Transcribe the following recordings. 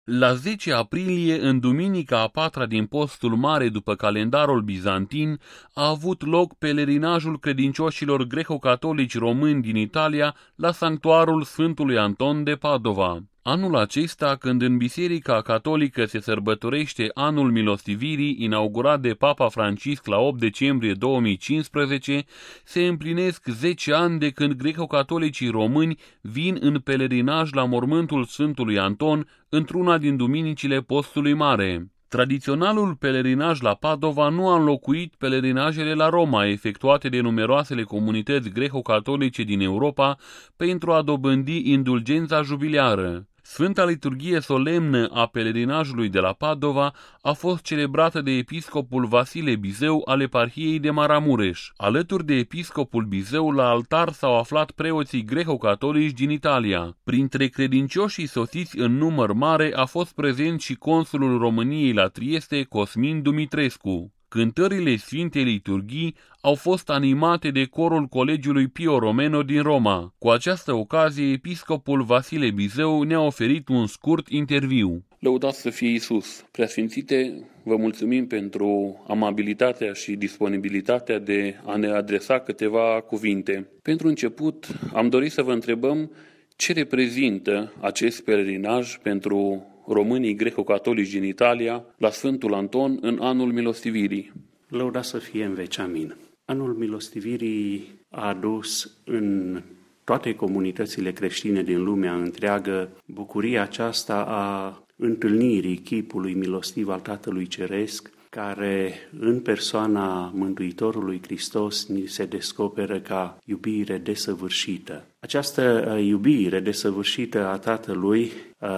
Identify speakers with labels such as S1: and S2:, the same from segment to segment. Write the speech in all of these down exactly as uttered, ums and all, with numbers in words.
S1: La zece aprilie, în duminica a patra din postul mare după calendarul bizantin, a avut loc pelerinajul credincioșilor greco-catolici români din Italia la sanctuarul Sfântului Anton de Padova. Anul acesta, când în Biserica Catolică se sărbătorește Anul Milostivirii, inaugurat de Papa Francisc la opt decembrie două mii cincisprezece, se împlinesc zece ani de când greco-catolicii români vin în pelerinaj la mormântul Sfântului Anton într-una din duminicile postului mare. Tradiționalul pelerinaj la Padova nu a înlocuit pelerinajele la Roma, efectuate de numeroasele comunități greco-catolice din Europa pentru a dobândi indulgența jubiliară. Sfânta liturghie solemnă a pelerinajului de la Padova a fost celebrată de episcopul Vasile Bizeu al eparhiei de Maramureș. Alături de episcopul Bizeu, la altar s-au aflat preoții greco-catolici din Italia. Printre credincioșii sosiți în număr mare a fost prezent și consulul României la Trieste, Cosmin Dumitrescu. Cântările Sfintei Liturghii au fost animate de corul Colegiului Pio Romano din Roma. Cu această ocazie, episcopul Vasile Bizeu ne-a oferit un scurt interviu. Lăudați să fie Iisus! Preasfințite, vă mulțumim pentru amabilitatea și disponibilitatea de a ne adresa câteva cuvinte. Pentru început, am dorit să vă întrebăm ce reprezintă acest pelerinaj pentru românii greco-catolici din Italia la Sfântul Anton în Anul Milostivirii.
S2: Lăudați să fie în veci, amin. Anul Milostivirii a adus în toate comunitățile creștine din lumea întreagă bucuria aceasta a întâlnirii chipului milostiv al Tatălui Ceresc, care în persoana Mântuitorului Hristos ni se descoperă ca iubire desăvârșită. Această iubire desăvârșită a Tatălui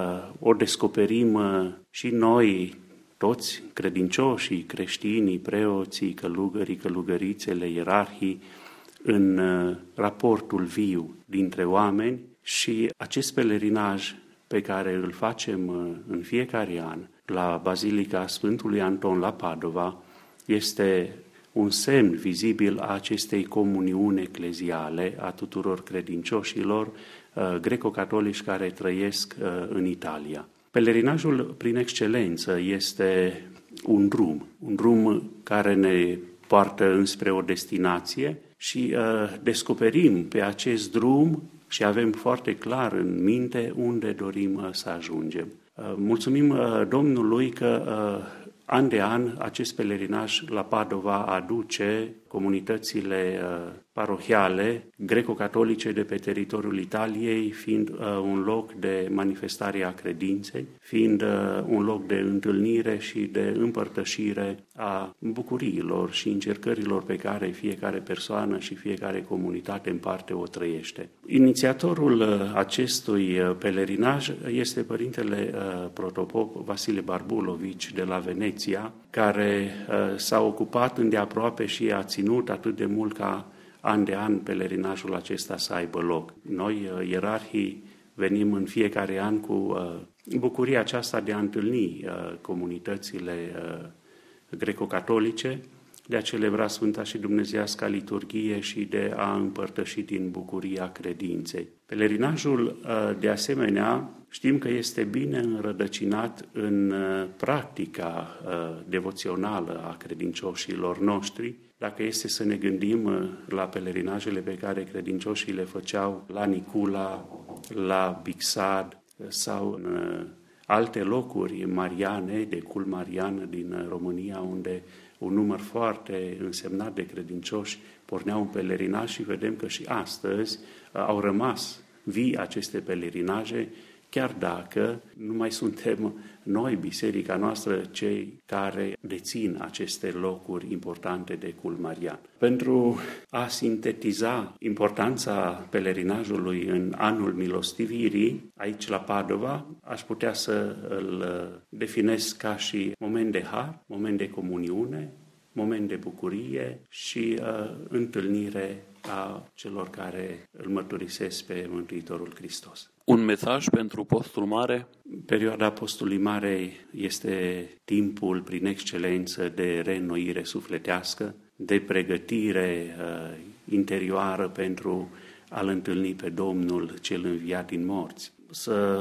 S2: o descoperim și noi, toți credincioșii, creștinii, preoții, călugării, călugărițele, ierarhii, în raportul viu dintre oameni și acest pelerinaj pe care îl facem în fiecare an la Bazilica Sfântului Anton la Padova este un semn vizibil a acestei comuniuni ecleziale a tuturor credincioșilor uh, greco-catolici care trăiesc uh, în Italia. Pelerinajul prin excelență este un drum, un drum care ne poartă înspre o destinație și uh, descoperim pe acest drum și avem foarte clar în minte unde dorim uh, să ajungem. Uh, mulțumim uh, Domnului că uh, an de an acest pelerinaj la Padova aduce comunitățile uh, parohiale greco-catolice de pe teritoriul Italiei, fiind uh, un loc de manifestare a credinței, fiind uh, un loc de întâlnire și de împărtășire a bucuriilor și încercărilor pe care fiecare persoană și fiecare comunitate în parte o trăiește. Inițiatorul uh, acestui uh, pelerinaj este părintele uh, protopop Vasile Barbulovici de la Veneția, care uh, s-a ocupat îndeaproape și a ținut atât de mult ca an de an pelerinajul acesta să aibă loc. Noi, ierarhii, venim în fiecare an cu uh, bucuria aceasta de a întâlni uh, comunitățile uh, greco-catolice, de a celebra Sfânta și Dumnezeiasca liturghie și de a împărtăși din bucuria credinței. Pelerinajul, uh, de asemenea, știm că este bine înrădăcinat în uh, practica uh, devoțională a credincioșilor noștri. Dacă este să ne gândim la pelerinajele pe care credincioșii le făceau la Nicula, la Bixad sau în alte locuri mariane, de cult marian din România, unde un număr foarte însemnat de credincioși porneau un pelerinaj și vedem că și astăzi au rămas vii aceste pelerinaje, chiar dacă nu mai suntem noi, biserica noastră, cei care dețin aceste locuri importante de cult marian. Pentru a sintetiza importanța pelerinajului în Anul Milostivirii, aici la Padova, aș putea să îl definesc ca și moment de har, moment de comuniune, moment de bucurie și uh, întâlnire a celor care îl mărturisesc pe Mântuitorul Hristos.
S1: Un mesaj pentru postul mare?
S2: Perioada postului mare este timpul prin excelență de reînnoire sufletească, de pregătire uh, interioară pentru a-L întâlni pe Domnul cel înviat din morți. Să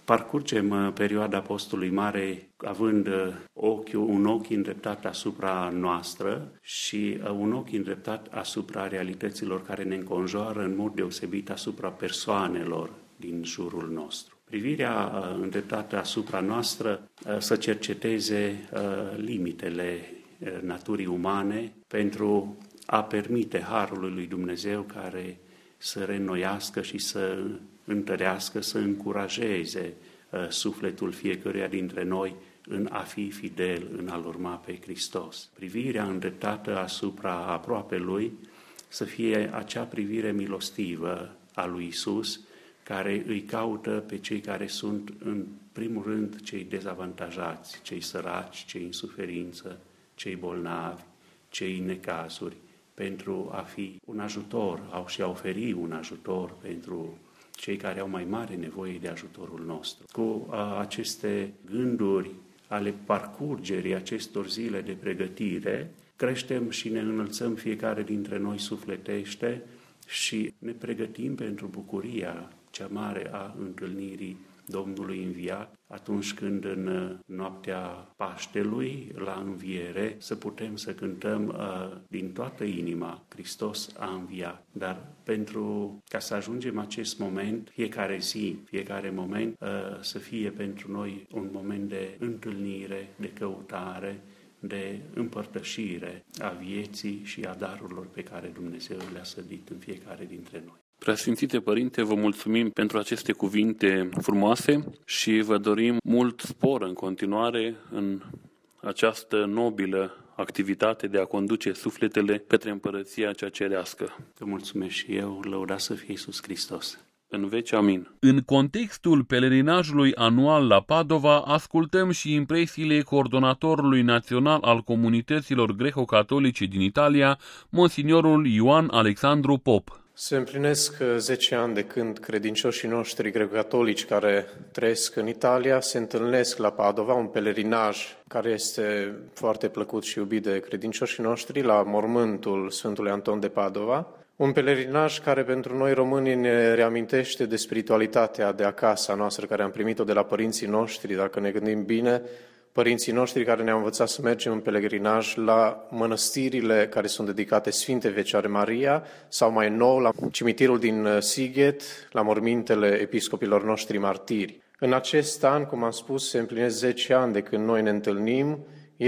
S2: parcurgem perioada postului mare având ochiul, un ochi îndreptat asupra noastră și un ochi îndreptat asupra realităților care ne înconjoară, în mod deosebit asupra persoanelor din jurul nostru. Privirea îndreptată asupra noastră să cerceteze limitele naturii umane pentru a permite harului lui Dumnezeu care să reînnoiască și să întărească, să încurajeze sufletul fiecăruia dintre noi în a fi fidel, în a-L urma pe Hristos. Privirea îndreptată asupra aproapelui să fie acea privire milostivă a lui Isus, care îi caută pe cei care sunt în primul rând cei dezavantajați, cei săraci, cei în suferință, cei bolnavi, cei în necazuri, pentru a fi un ajutor au și a oferi un ajutor pentru cei care au mai mare nevoie de ajutorul nostru. Cu a, aceste gânduri ale parcurgerii acestor zile de pregătire, creștem și ne înălțăm fiecare dintre noi sufletește și ne pregătim pentru bucuria cea mare a întâlnirii Domnului înviat, atunci când în noaptea Paștelui, la înviere, să putem să cântăm uh, din toată inima, Hristos a înviat. Dar pentru ca să ajungem acest moment, fiecare zi, fiecare moment, uh, să fie pentru noi un moment de întâlnire, de căutare, de împărtășire a vieții și a darurilor pe care Dumnezeu le-a sădit în fiecare dintre noi.
S1: Preasfințite Părinte, vă mulțumim pentru aceste cuvinte frumoase și vă dorim mult spor în continuare în această nobilă activitate de a conduce sufletele către împărăția cea cerească.
S2: Vă mulțumesc și eu, lăudat să fie Iisus Hristos.
S1: În veci, amin. În contextul pelerinajului anual la Padova, ascultăm și impresiile coordonatorului național al comunităților greco-catolice din Italia, monsignorul Ioan Alexandru Pop.
S3: Se împlinesc zece ani de când credincioșii noștri greco-catolici care trăiesc în Italia se întâlnesc la Padova, un pelerinaj care este foarte plăcut și iubit de credincioșii noștri, la mormântul Sfântului Anton de Padova. Un pelerinaj care pentru noi românii ne reamintește de spiritualitatea de acasă a noastră, care am primit-o de la părinții noștri, dacă ne gândim bine, părinții noștri care ne-au învățat să mergem în pelerinaj la mănăstirile care sunt dedicate Sfintei Fecioare Maria sau mai nou la cimitirul din Sighet, la mormintele episcopilor noștri martiri. În acest an, cum am spus, se împlinesc zece ani de când noi ne întâlnim.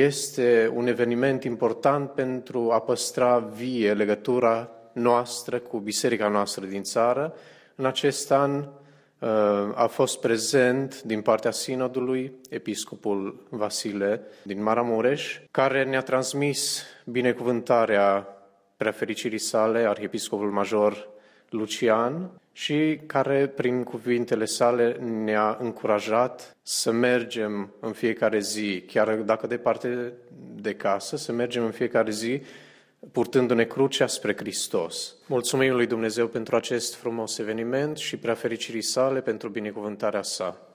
S3: Este un eveniment important pentru a păstra vie legătura noastră cu biserica noastră din țară. În acest an a fost prezent din partea sinodului episcopul Vasile din Maramureș, care ne-a transmis binecuvântarea preafericirii sale, arhiepiscopul major Lucian, și care prin cuvintele sale ne-a încurajat să mergem în fiecare zi, chiar dacă departe de casă, să mergem în fiecare zi purtându-ne crucea spre Hristos. Mulțumim lui Dumnezeu pentru acest frumos eveniment și preafericirii sale pentru binecuvântarea sa.